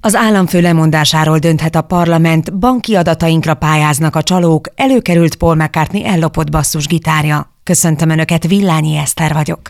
Az államfő lemondásáról dönthet a parlament, banki adatainkra pályáznak a csalók, előkerült Paul McCartney ellopott basszusgitárja. Köszöntöm Önöket, Villányi Eszter vagyok.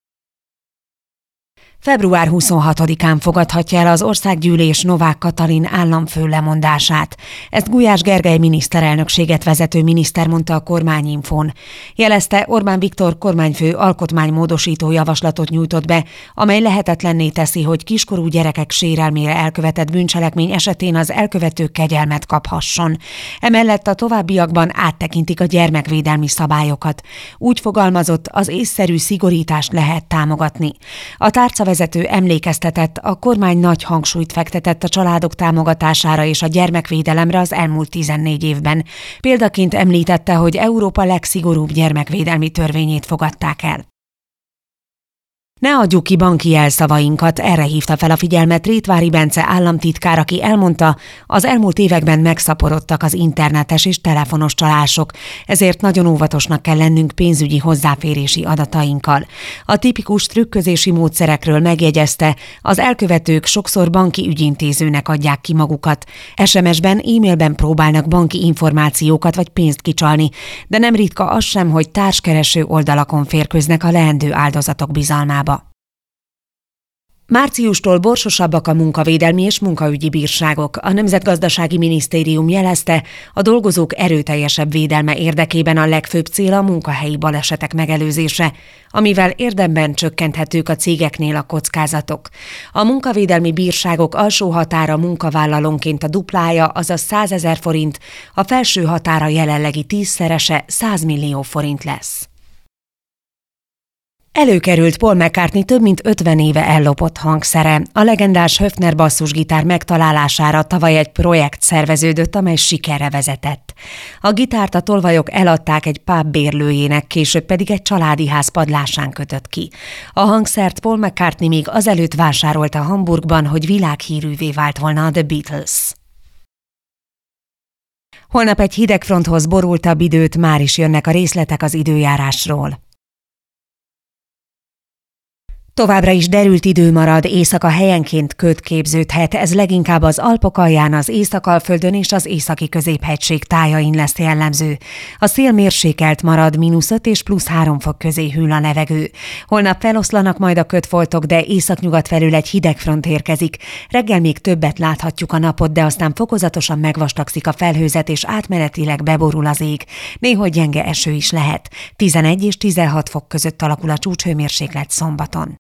Február 26-án fogadhatja el az Országgyűlés Novák Katalin államfő lemondását. Ezt Gulyás Gergely miniszterelnökséget vezető miniszter mondta a Kormányinfón. Jelezte, Orbán Viktor kormányfő alkotmánymódosító javaslatot nyújtott be, amely lehetetlenné teszi, hogy kiskorú gyerekek sérelmére elkövetett bűncselekmény esetén az elkövető kegyelmet kaphasson. Emellett a továbbiakban áttekintik a gyermekvédelmi szabályokat. Úgy fogalmazott, az észszerű szigorítást lehet támogatni. A tárcavezető emlékeztetett, a kormány nagy hangsúlyt fektetett a családok támogatására és a gyermekvédelemre az elmúlt 14 évben. Példaként említette, hogy Európa legszigorúbb gyermekvédelmi törvényét fogadták el. Ne adjuk ki banki jelszavainkat, erre hívta fel a figyelmet Rétvári Bence államtitkár, aki elmondta, az elmúlt években megszaporodtak az internetes és telefonos csalások, ezért nagyon óvatosnak kell lennünk pénzügyi hozzáférési adatainkkal. A tipikus trükközési módszerekről megjegyezte, az elkövetők sokszor banki ügyintézőnek adják ki magukat. SMS-ben, e-mailben próbálnak banki információkat vagy pénzt kicsalni, de nem ritka az sem, hogy társkereső oldalakon férkőznek a leendő áldozatok bizalmába. Márciustól borsosabbak a munkavédelmi és munkaügyi bírságok. A Nemzetgazdasági Minisztérium jelezte, a dolgozók erőteljesebb védelme érdekében a legfőbb cél a munkahelyi balesetek megelőzése, amivel érdemben csökkenthetők a cégeknél a kockázatok. A munkavédelmi bírságok alsó határa munkavállalónként a duplája, azaz 100 000 forint, a felső határa jelenlegi 10-szerese, 100 millió forint lesz. Előkerült Paul McCartney több mint 50 éve ellopott hangszere. A legendás Höfner basszusgitár megtalálására tavaly egy projekt szerveződött, amely sikerre vezetett. A gitárt a tolvajok eladták egy pub bérlőjének, később pedig egy családi ház padlásán kötött ki. A hangszert Paul McCartney még azelőtt vásárolta Hamburgban, hogy világhírűvé vált volna a The Beatles. Holnap egy hideg fronthoz borultabb időt, már is jönnek a részletek az időjárásról. Továbbra is derült idő marad, éjszaka helyenként köd képződhet, ez leginkább az Alpok alján, az Észak-Alföldön és az északi középhegység tájain lesz jellemző. A szél mérsékelt marad, -5 és +3 fok közé hűl a levegő. Holnap feloszlanak majd a ködfoltok, de északnyugat felül egy hideg front érkezik. Reggel még többet láthatjuk a napot, de aztán fokozatosan megvastagszik a felhőzet és átmenetileg beborul az ég. Néhogy gyenge eső is lehet. 11 és 16 fok között alakul a csúcshőmérséklet szombaton.